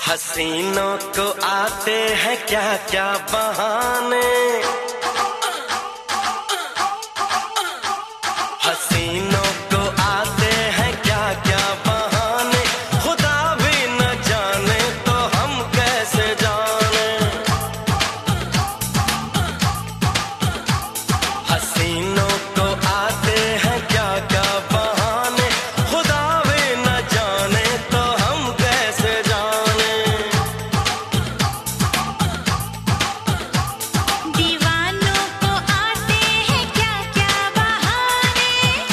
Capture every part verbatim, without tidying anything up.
हसीनों को आते हैं क्या क्या बहाने, हसीनों को आते हैं क्या क्या बहाने, खुदा भी न जाने तो हम कैसे जाने। हसीनों को आते हैं क्या क्या बहाने, खुदा भी न जाने तो हम कैसे जाने। दीवानों को आते हैं क्या क्या बहाने,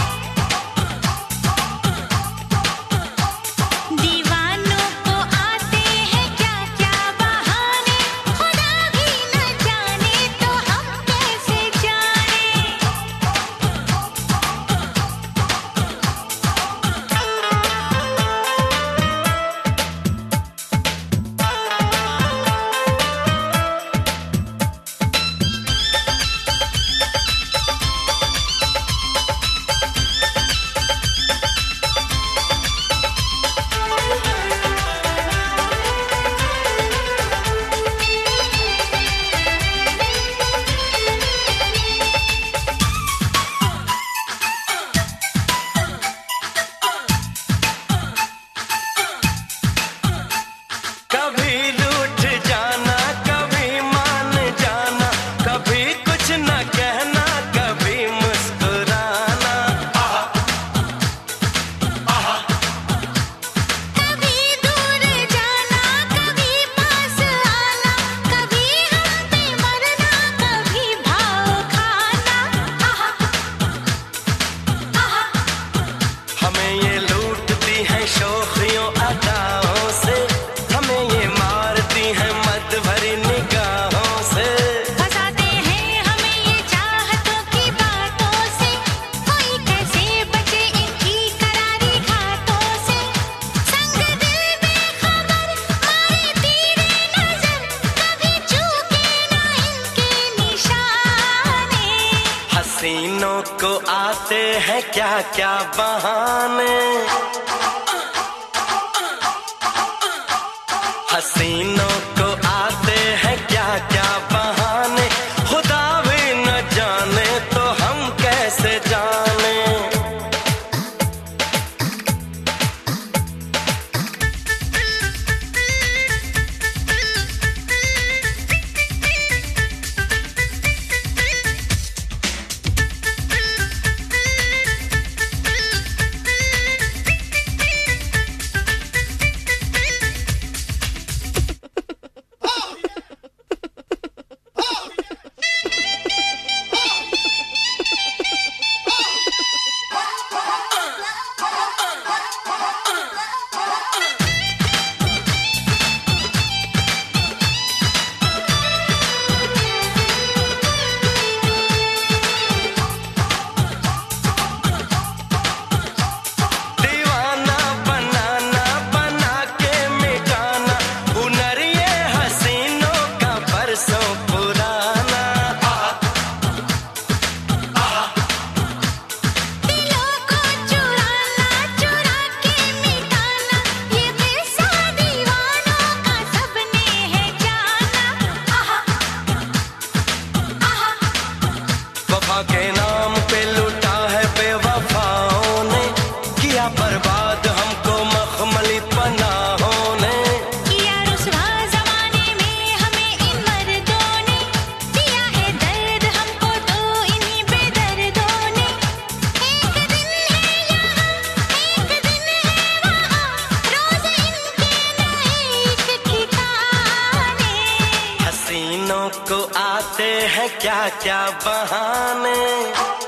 दीवानों को आते हैं क्या क्या बहाने, खुदा भी न जाने तो हम कैसे जाने। कभी रूठ जाना कभी मान जाना, कभी कुछ न कहना कभी मुस्कुराना। कभी दूर जाना कभी पास आना, कभी हम पे मरना कभी भाव खाना। हमें ये लूटती है शोखियों अदाओं से, हमें ये मारती है मत भरी निगाहों से। फंसाते हैं हमें ये चाहतों की बातों से, कोई कैसे बचे इनकी करारी घातों से। संग दिल बेखबर मारे तीरे नजर, कभी चूके ना इनके निशाने। हसीनों को आते हैं क्या क्या बहाने, हसीनों को आते हैं क्या क्या बहाने, खुदा भी न जाने तो हम कैसे जाने। दीवाना बनाना बना के मिटाना, हुनर ये हसीनों का बरसों पुराना। दिलों को चुराना चुरा के मिटाना, ये किस्सा दीवानों का सबने है जाना। वफा के नाम पे लूटा है बेवफाओं ने, किया बर्बाद हमको मखमली पनाहों ने। किया रुसवा ज़माने में हमें इन मर्दों ने, दिया है दर्द हमको तो इन्हीं बेदर्दों ने। एक दिन है यहाँ एक दिन है वहाँ, रोज़ इनके नए इश्क ठिकाने। हसीनों को आते हैं क्या क्या बहाने,